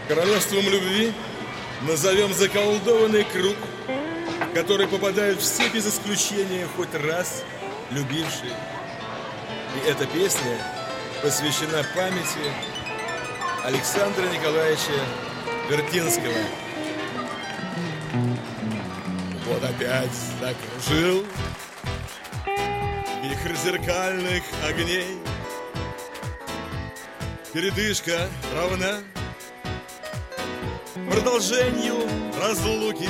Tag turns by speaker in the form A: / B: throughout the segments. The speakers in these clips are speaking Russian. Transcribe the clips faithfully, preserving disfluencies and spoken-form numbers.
A: Королевством любви назовем заколдованный круг, в который попадают все без исключения хоть раз любившие. И эта песня посвящена памяти Александра Николаевича Вертинского. Вот опять закружил вихрь зеркальных огней. Передышка равна продолжению разлуки.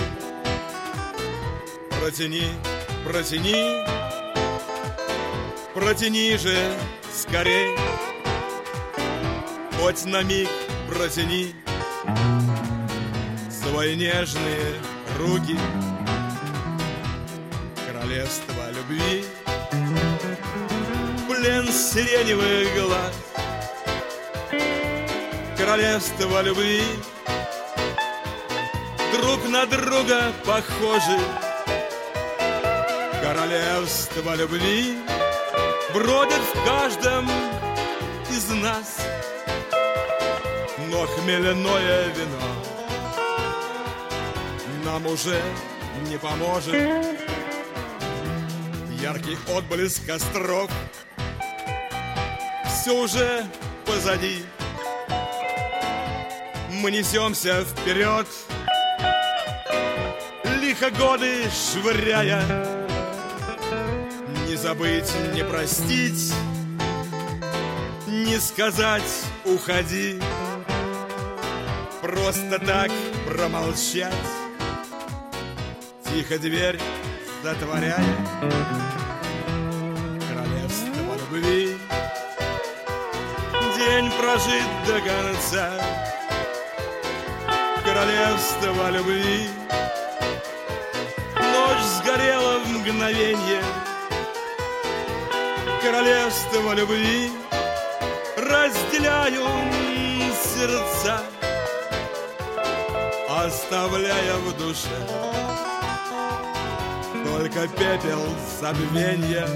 A: Протяни, протяни, протяни же скорей, хоть на миг протяни свои нежные руки. Королевство любви, плен сиреневых глаз. Королевство любви, друг на друга похожи. Королевство любви бродит в каждом из нас, но хмельное вино нам уже не поможет. Яркий отблеск костров все уже позади. Мы несемся вперед, лихо годы швыряя. Не забыть, не простить, не сказать «уходи», просто так промолчать, тихо дверь затворяя. Королевство любви, день прожит до конца. Королевство любви, ночь сгорела в мгновенье. Королевство любви, разделяю сердца, оставляя в душе только пепел забвенья.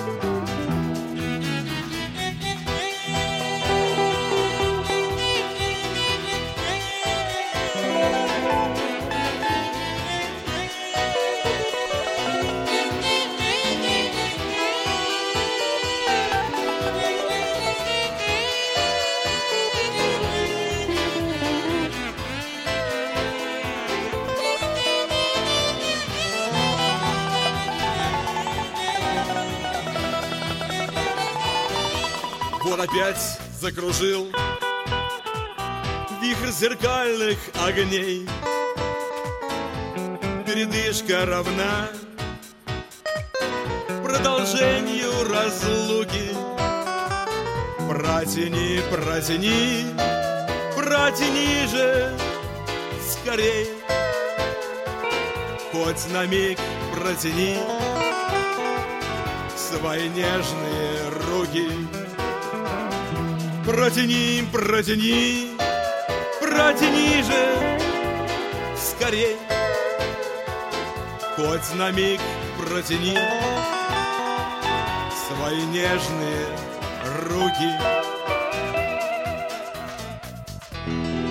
A: Вот опять закружил вихрь зеркальных огней. Передышка равна продолжению разлуки. Протяни, протяни, протяни же скорей, хоть на миг протяни свои нежные руки. Протяни, протяни, протяни же скорей, хоть на миг протяни свои нежные руки.